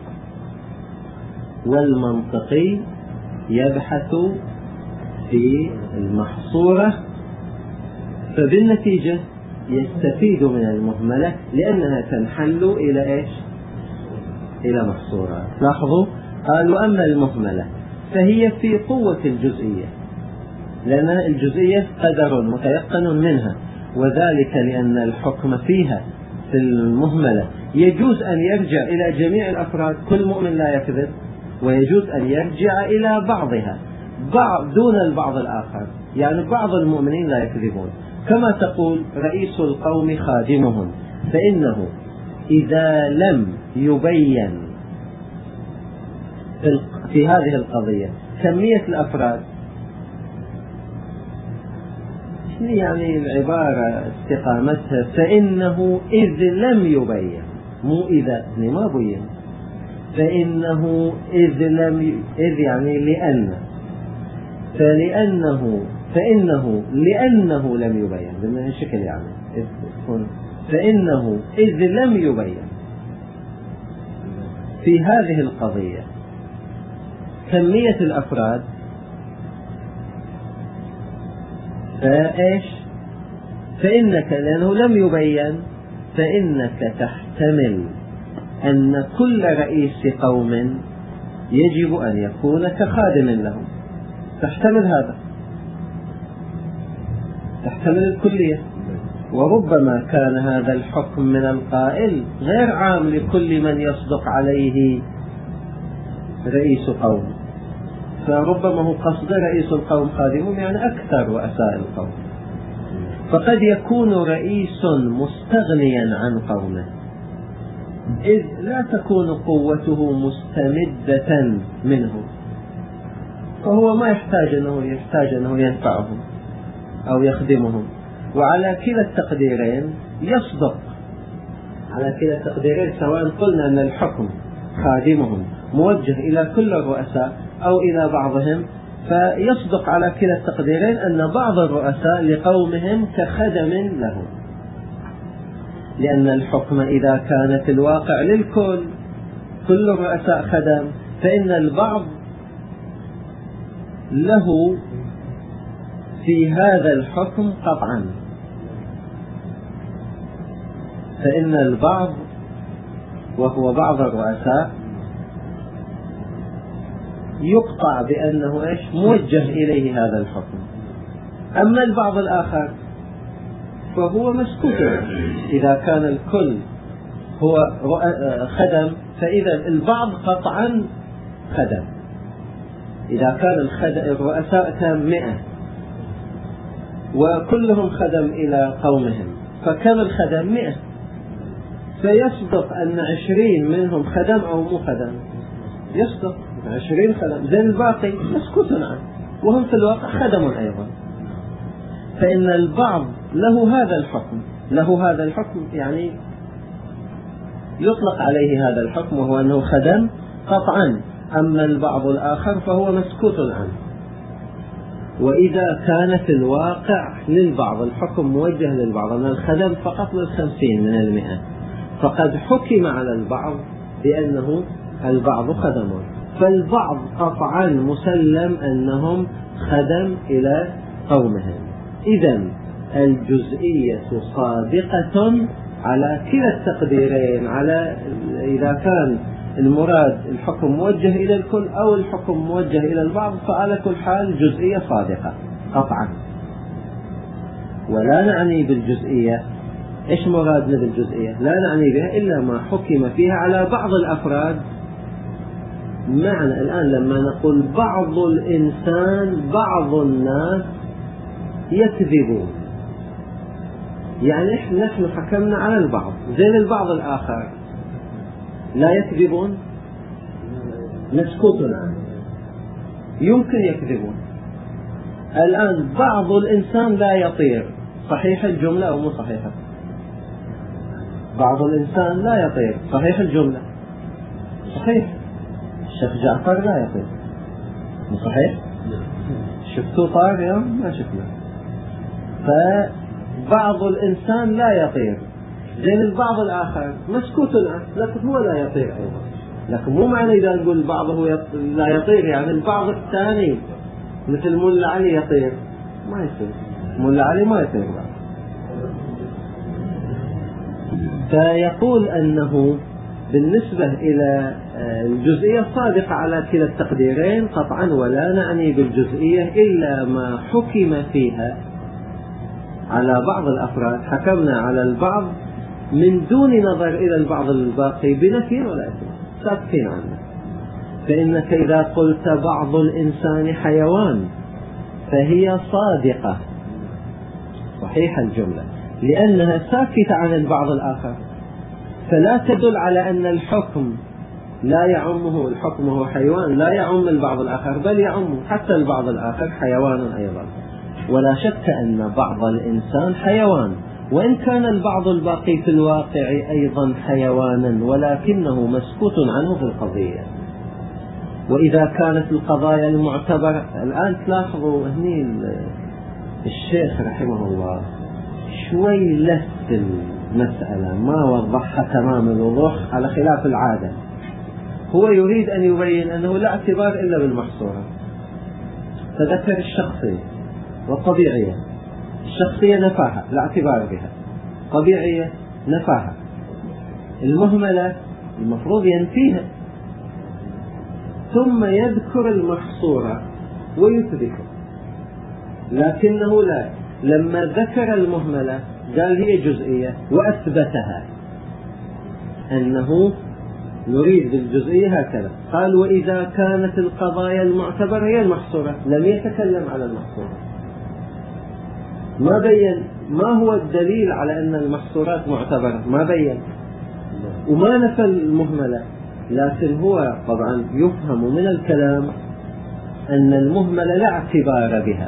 والمنطقي يبحث في المحصورة، فبالنتيجة يستفيد من المهملة لأنها تنحل إلى إيش؟ إلى محصورة. لاحظوا قالوا أما المهملة فهي في قوة الجزئية، لأن الجزئية قدر متيقن منها، وذلك لأن الحكم فيها في المهملة يجوز أن يرجع إلى جميع الأفراد، كل مؤمن لا يكذب، ويجوز أن يرجع إلى بعضها بعض دون البعض الآخر، يعني بعض المؤمنين لا يكذبون، كما تقول رئيس القوم خادمهم، فإنه إذا لم يبين في هذه القضية كمية الأفراد، يعني العبارة استقامتها فإنه إذ لم يبين، مو إذا ما بين، فإنه إذ لم إذ يعني لأن، فلأنه فإنه لأنه لم يبين بما شكل يعني فإنه إذ لم يبين في هذه القضية كمية الأفراد، فإيش؟ فإنك لأنه لم يبين فإنك تحتمل أن كل رئيس قوم يجب أن يكون كخادم لهم، تحتمل هذا، تحتمل الكلية. وربما كان هذا الحكم من القائل غير عام لكل من يصدق عليه رئيس قوم، فربما هو قصد رئيس القوم خادمهم يعني أكثر رؤساء القوم، فقد يكون رئيس مستغنيا عن قومه، إذ لا تكون قوته مستمدة منه، فهو ما يحتاج أنه يحتاج أنه ينفعهم أو يخدمهم. وعلى كلا التقديرين يصدق، على كلا التقديرين سواء قلنا أن الحكم خادمهم موجه إلى كل الرؤساء أو إلى بعضهم، فيصدق على كلا التقديرين أن بعض الرؤساء لقومهم كخدم لهم، لأن الحكم إذا كان في الواقع للكل كل الرؤساء خدم، فإن البعض له في هذا الحكم قطعا، فإن البعض وهو بعض الرؤساء يقطع بأنه إيش؟ موجه إليه هذا الحكم. أما البعض الآخر فهو مسكوت، إذا كان الكل هو خدم فإذا البعض قطعا خدم. إذا كان الرؤساء كان مئة وكلهم خدم إلى قومهم، فكم الخدم مئة، فيصدق أن عشرين منهم خدم أو مو خدم، يصدق عشرين خدم زي الباقي مسكوت عنه، وهم في الواقع خدم أيضا. فإن البعض له هذا الحكم، له هذا الحكم يعني يطلق عليه هذا الحكم، وهو أنه خدم قطعا. أما البعض الآخر فهو مسكوت عنه. وإذا كان في الواقع للبعض الحكم موجه للبعض أن الخدم فقط للخمسين من المئة، فقد حكم على البعض بأنه البعض خدم، فالبعض قطعا مسلم أنهم خدم إلى قومهم. إذن الجزئية صادقة على كلا التقديرين، على إذا كان المراد الحكم موجه إلى الكل أو الحكم موجه إلى البعض، فعلى كل حال جزئية صادقة قطعا. ولا نعني بالجزئية، إيش مرادنا بالجزئية؟ لا نعني بها إلا ما حكم فيها على بعض الأفراد. معنى الآن لما نقول بعض الإنسان، بعض الناس يكذبون، يعني إحنا نحن حكمنا على البعض، زين البعض الآخر لا يكذبون، مسكوت عنه، يمكن يكذبون. الآن بعض الإنسان لا يطير، صحيح الجملة أو مو صحيحة؟ بعض الإنسان لا يطير، صحيح الجملة؟ صحيح. الشيخ جعفر لا يطير، مو صحيح؟ شفتوا طار يوم؟ ما شفنا. فبعض الإنسان لا يطير، زين البعض الآخر مسكوت عنه لكن هو لا يطير أيضا. لكن مو معنى إذا نقول البعض هو لا يطير يعني البعض الثاني مثل ملا علي يطير، ما يصير، ملا علي ما يطير بعض. فيقول أنه بالنسبة إلى الجزئية الصادقة على كلا التقديرين قطعا، ولا نعني بالجزئية إلا ما حكم فيها على بعض الأفراد، حكمنا على البعض من دون نظر إلى البعض الباقي بنفي ولا إثبات، ساكتين عنه. فإنك إذا قلت بعض الإنسان حيوان فهي صادقة صحيح الجملة، لأنها ساكتة عن البعض الآخر، فلا تدل على أن الحكم لا يعمه، الحكم هو حيوان لا يعم البعض الآخر، بل يعم حتى البعض الآخر حيوان أيضا. ولا شك أن بعض الإنسان حيوان، وإن كان البعض الباقي في الواقع أيضا حيوانا، ولكنه مسكوت عنه في القضية. وإذا كانت القضايا المعتبرة، الآن تلاحظوا هني الشيخ رحمه الله شوي لف المسألة، ما وضحها تمام الوضوح على خلاف العادة. هو يريد أن يبين أنه لا اعتبار إلا بالمحصورة، فذكر الشخصية والطبيعية. الشخصية نفاها لا اعتبار بها، طبيعية نفاها، المهملة المفروض ينفيها، ثم يذكر المحصورة ويثبته. لكنه لا، لما ذكر المهملة قال هي جزئية وأثبتها، أنه يريد بالجزئية هكذا. قال وإذا كانت القضايا المعتبرة هي المحصورة، لم يتكلم على المحصورة، ما بين ما هو الدليل على أن المحصورات معتبرة، ما بين، وما نفى المهملة. لكن هو طبعا يفهم من الكلام أن المهملة لا اعتبار بها،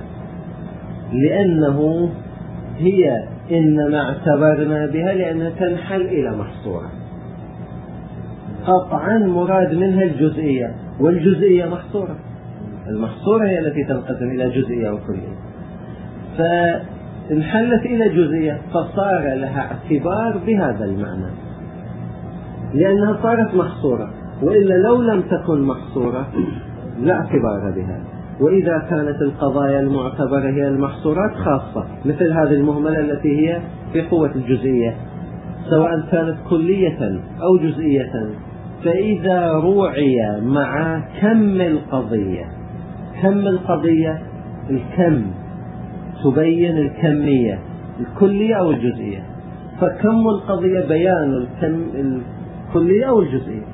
لأنه هي إنما اعتبرنا بها لأنها تنحل إلى محصورة. قطعا مراد منها الجزئية، والجزئية محصورة، المحصورة هي التي تنقسم إلى جزئية وكلية، فانحلت إلى جزئية فصار لها اعتبار بهذا المعنى لأنها صارت محصورة، وإلا لو لم تكن محصورة لا اعتبار بها. وإذا كانت القضايا المعتبرة هي المحصورات خاصة مثل هذه المهملة التي هي في قوة الجزئية، سواء كانت كلية أو جزئية، فإذا روعي مع كم القضية، كم القضية الكم تبين الكمية الكلية أو الجزئية، فكم القضية بيان الكم الكلية أو الجزئية.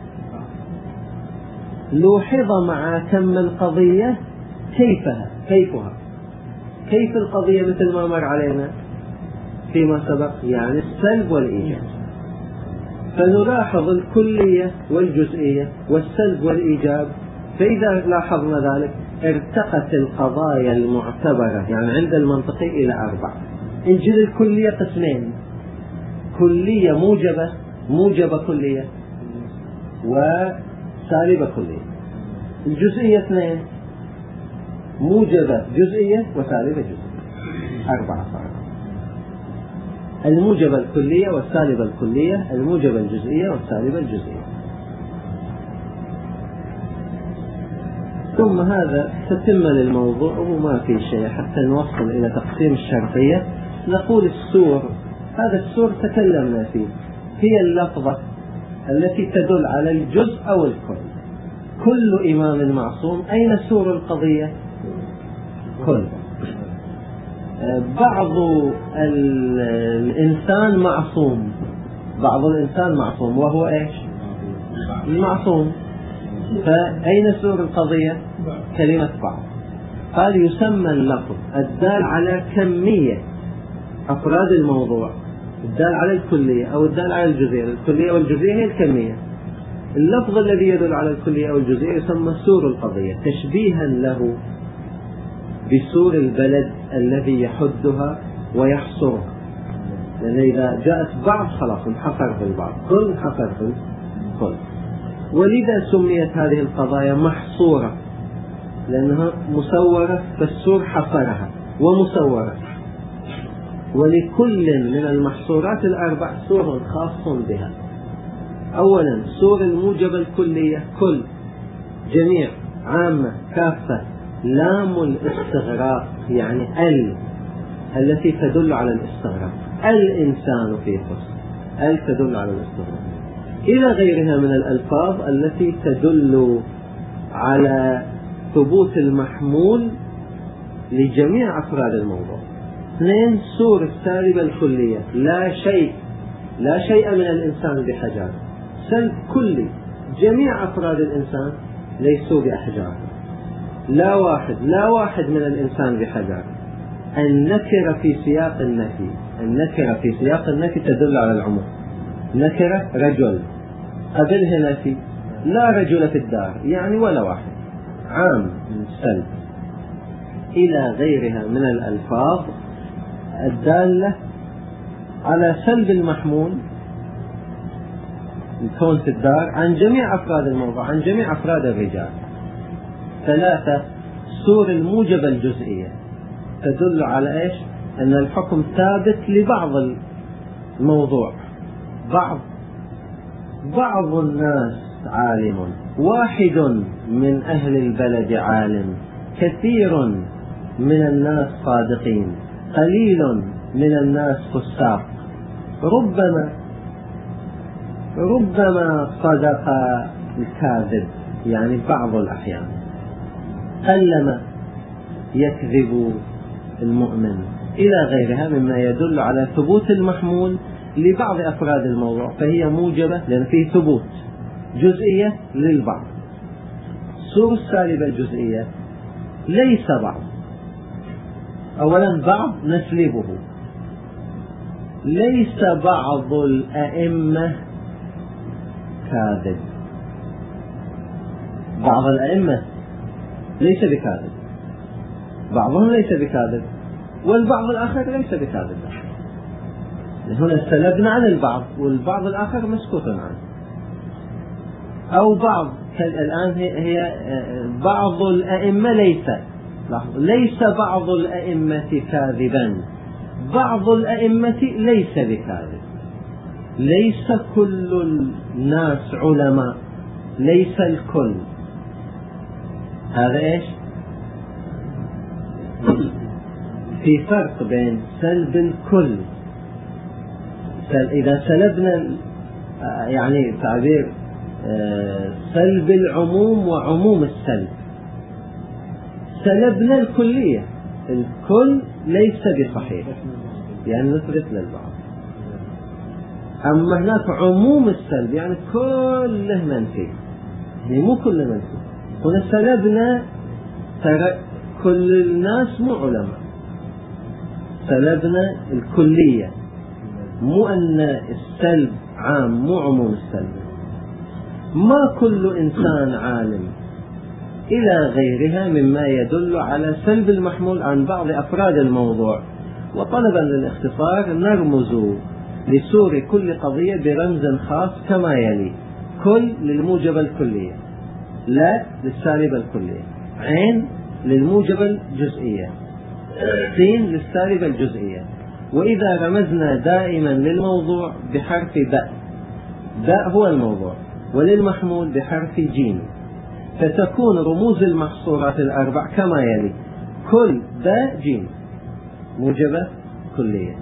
لوحظ مع كم القضية كيفها كيفها كيف القضية مثل ما مر علينا فيما سبق، يعني السلب والإيجاب. فنلاحظ الكلية والجزئية والسلب والإيجاب، فإذا لاحظنا ذلك ارتقت القضايا المعتبرة يعني عند المنطقي إلى أربع. انجل الكلية قسمين، كلية موجبة موجبة كلية وسالبة كلية. الجزئية اثنين، موجبة جزئية وسالبة جزئية، أربعة صارت. الموجبة الكلية والسالبة الكلية، الموجبة الجزئية والسالبة الجزئية. ثم هذا تتم للموضوع وما في شيء حتى نوصل إلى تقسيم الشرطية. نقول السور، هذا السور تكلمنا فيه، هي اللفظة التي تدل على الجزء أو الكل. كل إمام معصوم، أين سور القضية؟ كل. بعض الإنسان معصوم، بعض الإنسان معصوم وهو إيش؟ المعصوم. فأين سور القضية؟ كلمة بعض. قال يسمى اللفظ الدال على كمية أفراد الموضوع، الدال على الكلية أو الدال على الجزئية. الكلية والجزئية هي الكمية. اللفظ الذي يدل على الكلية أو الجزئية يسمى سور القضية، تشبيها له بسور البلد الذي يحدها ويحصرها. لأن إذا جاءت بعض خلاص انحصر في البعض، كل انحصر في الكل. ولذا سميت هذه القضايا محصورة، لأنها مسورة، فالسور حصرها ومسورة. ولكل من المحصورات الأربع سور خاص بها. أولا سور الموجبة الكلية، كل، جميع، عامة، كافة. لام الاستغراق يعني ال التي تدل على الاستغراق، الإنسان في خص، ال تدل على الاستغراق. إلى غيرها من الألفاظ التي تدل على ثبوت المحمول لجميع أفراد الموضوع. اثنين سور السالبة الكلية، لا شيء، لا شيء من الإنسان بحجار، سلب كلي، جميع أفراد الإنسان ليسوا بأحجار. لا واحد، لا واحد من الإنسان بحجار. النكرة في سياق النفي، النكرة في سياق النفي تدل على العموم. نكرة رجل، قبلها نفي، لا رجل في الدار، يعني ولا واحد، عام سلب. إلى غيرها من الألفاظ الدالة على سلب المحمول، الكون في الدار، عن جميع أفراد الموضوع، عن جميع أفراد الرجال. ثلاثة سور الموجبة الجزئية تدل على إيش؟ أن الحكم ثابت لبعض الموضوع، بعض بعض الناس عالم، واحد من أهل البلد عالم، كثير من الناس صادقين، قليل من الناس فساق، ربما ربما صدق الكاذب، يعني بعض الأحيان، قلما يكذب المؤمن، إلى غيرها مما يدل على ثبوت المحمول لبعض أفراد الموضوع، فهي موجبة لأن فيه ثبوت، جزئية للبعض. سور السالبة الجزئية ليس بعض. أولا بعض نسلبه، ليس بعض الأئمة كاذب، بعض الأئمة ليس بكاذب، بعضهم ليس بكاذب، والبعض الآخر ليس بكاذب. هنا سلبنا عن البعض والبعض الآخر مسكوت عنه. أو بعض الآن هي, هي بعض الأئمة ليس ليس بعض الأئمة كاذبا، بعض الأئمة ليس بكاذب. ليس كل الناس علماء، ليس الكل. هذا إيش؟ في فرق بين سلب الكل، إذا سلبنا يعني تعبير سلب العموم وعموم السلب، سلبنا الكلية، الكل ليس بصحيح يعني نثبت للبعض. أما هناك عموم السلب يعني كله منفي، يعني مو كله منفي. هنا سلبنا ترى كل الناس مو علماء، سلبنا الكلية، مو أن السلب عام، مو عموم السلب. ما كل إنسان عالم، إلى غيرها مما يدل على سلب المحمول عن بعض أفراد الموضوع. وطلبا للاختصار نرمز لسور كل قضية برمز خاص كما يلي: كل للموجبة الكلية، لا للسالبة الكلية، عين للموجبة الجزئية، سين للسالبة الجزئية. وإذا رمزنا دائما للموضوع بحرف باء، باء هو الموضوع، وللمحمول بحرف جيم، فتكون رموز المحصورات الأربع كما يلي: كل باء جيم موجبة كلية،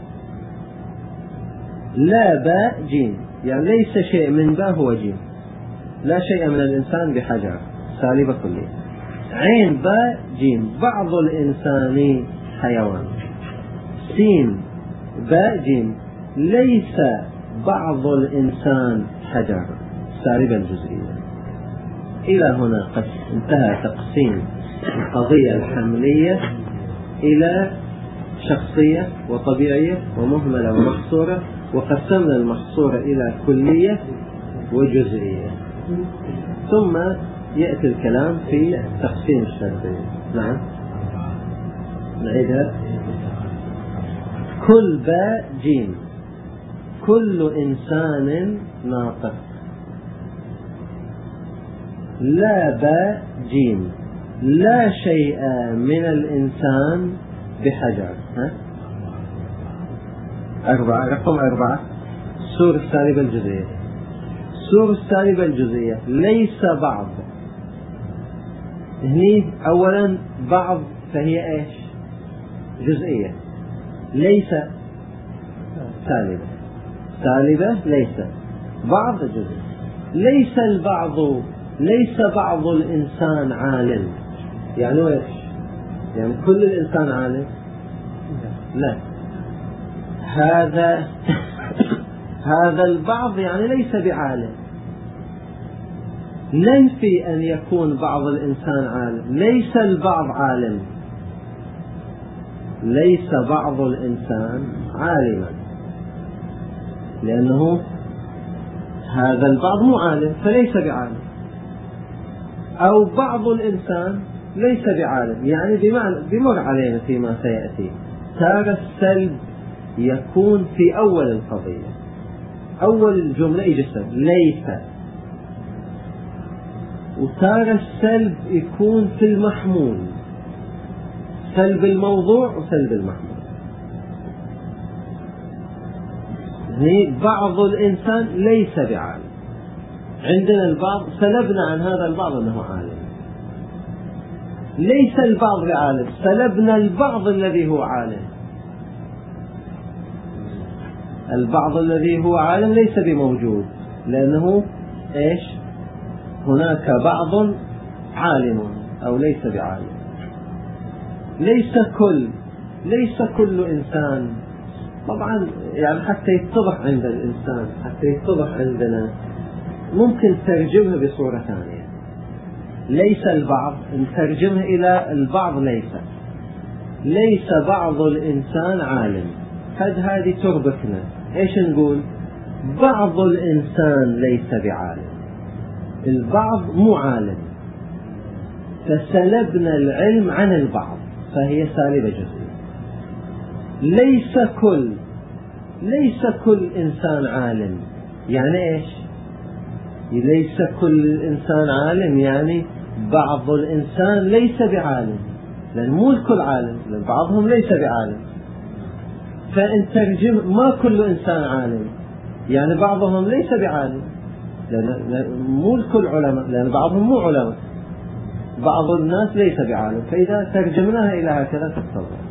لا باء جيم يعني ليس شيء من باء هو جيم، لا شيء من الإنسان بحجر سالبة كلية، عين باء جيم بعض الإنسان حيوان، سين باء جيم ليس بعض الإنسان حجر سالبة الجزئية. إلى هنا قد انتهى تقسيم القضية الحملية إلى شخصية وطبيعية ومهملة ومحصورة، وقسمنا المحصورة إلى كلية وجزئية، ثم يأتي الكلام في تقسيم الشرطية. نعم نعيدها: كل باء جيم كل إنسان ناطق، لا باء جيم لا شيء من الإنسان بحجر. ها؟ أربعة، رقم أربعة، سور السالبة الجزئية. سور السالبة الجزئية ليس بعض، هني أولا بعض فهي إيش؟ جزئية، ليس سالبة، سالبة ليس، بعض جزء. ليس البعض، ليس بعض الإنسان عالم، يعني إيش؟ يعني كل الإنسان عالم؟ لا، هذا هذا البعض يعني ليس بعالم، ننفي أن يكون بعض الإنسان عالم، ليس البعض عالم، ليس بعض الإنسان عالما، لأنه هذا البعض مو عالم فليس بعالم، أو بعض الإنسان ليس بعالم، يعني بمعنى بمر علينا فيما سيأتي تارة السلب يكون في أول القضية، أول الجملة يجسد ليس، وتارة السلب يكون في المحمول، سلب الموضوع وسلب المحمول. بعض الإنسان ليس بعالم، عندنا البعض سلبنا عن هذا البعض أنه عالم، ليس البعض بعالم سلبنا البعض الذي هو عالم، البعض الذي هو عالم ليس بموجود، لأنه إيش؟ هناك بعض عالم أو ليس بعالم. ليس كل، ليس كل إنسان، طبعا يعني حتى يتضح عند الإنسان، حتى يتضح عندنا ممكن ترجمها بصورة ثانية. ليس البعض نترجمها إلى البعض ليس، ليس بعض الإنسان عالم، قد هذه تربكنا. إيش نقول؟ بعض الإنسان ليس بعالم، البعض مو عالم، فسلبنا العلم عن البعض فهي سالبة جزئية. ليس كل، ليس كل إنسان عالم، يعني إيش؟ ليس كل إنسان عالم يعني بعض الإنسان ليس بعالم، لأن مو الكل عالم، لأن بعضهم ليس بعالم. فإن ترجم ما كل إنسان عالم يعني بعضهم ليس بعالم، لأن مو الكل علماء، لأن بعضهم مو علماء، بعض الناس ليس بعالم. فإذا ترجمناها إلى هكذا تتضح.